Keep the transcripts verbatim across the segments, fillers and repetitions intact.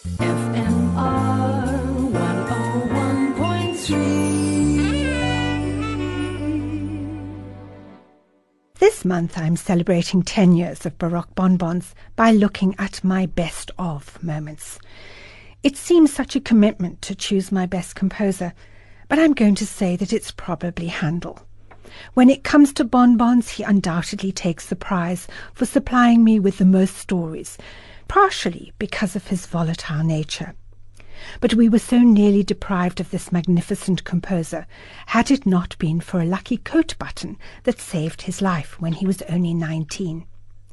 F M R one oh one point three. This month I'm celebrating ten years of Baroque Bonbons by looking at my best of moments. It seems such a commitment to choose my best composer, but I'm going to say that it's probably Handel. When it comes to bonbons, he undoubtedly takes the prize for supplying me with the most stories, partially because of his volatile nature. But we were so nearly deprived of this magnificent composer had it not been for a lucky coat button that saved his life when he was only nineteen.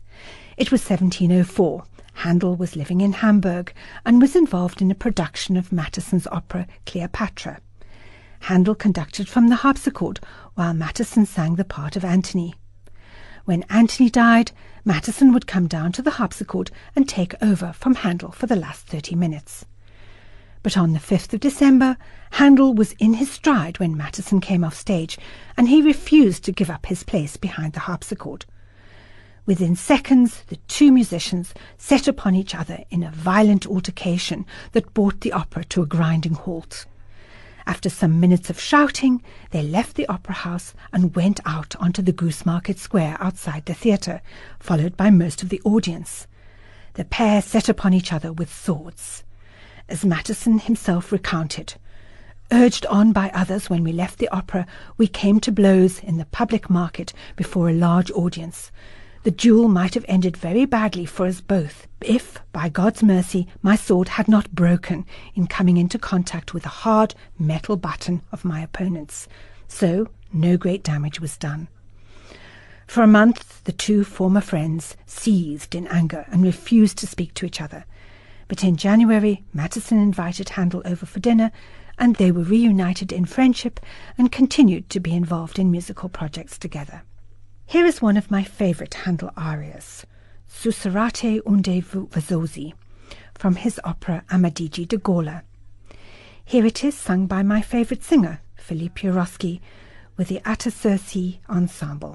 It was seventeen oh four. Handel was living in Hamburg and was involved in a production of Matthison's opera Cleopatra. Handel conducted from the harpsichord, while Matthisson sang the part of Antony. When Antony died, Matthisson would come down to the harpsichord and take over from Handel for the last thirty minutes. But on the fifth of December, Handel was in his stride when Matthisson came off stage, and he refused to give up his place behind the harpsichord. Within seconds, the two musicians set upon each other in a violent altercation that brought the opera to a grinding halt. After some minutes of shouting, they left the opera house and went out onto the Goose Market Square outside the theatre, followed by most of the audience. The pair set upon each other with swords. As Matthisson himself recounted, "Urged on by others when we left the opera, we came to blows in the public market before a large audience. The duel might have ended very badly for us both if, by God's mercy, my sword had not broken in coming into contact with the hard metal button of my opponent's. So no great damage was done." For a month, the two former friends seethed in anger and refused to speak to each other. But in January, Matthisson invited Handel over for dinner, and they were reunited in friendship and continued to be involved in musical projects together. Here is one of my favourite Handel arias, Sussurrate unde Vazosi, from his opera Amadigi de Gaula. Here it is sung by my favourite singer, Philippe Juroski, with the Atasursi Ensemble.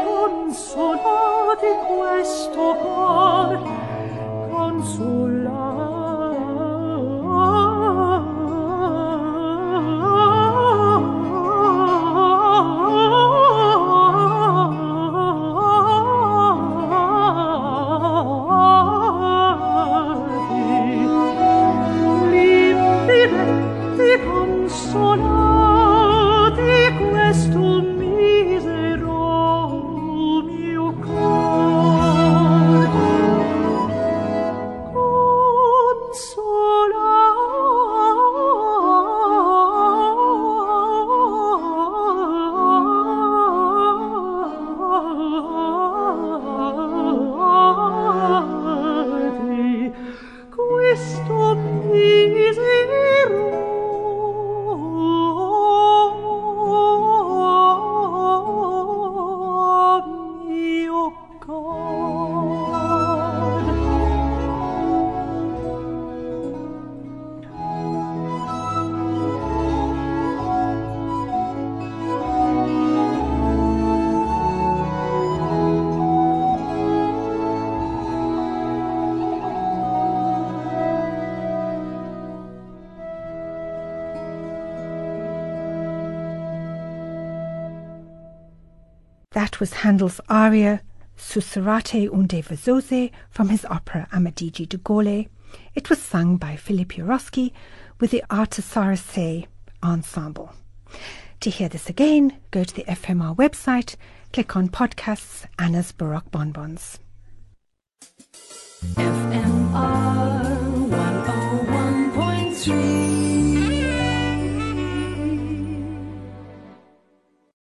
Consolati questo cor, consolati That was Handel's aria Sussurrate unde Versose from his opera Amadigi de Gaulle. It was sung by Philippe Jurowski with the Artesarese Ensemble. To hear this again, go to the F M R website, click on Podcasts, Anna's Baroque Bonbons. F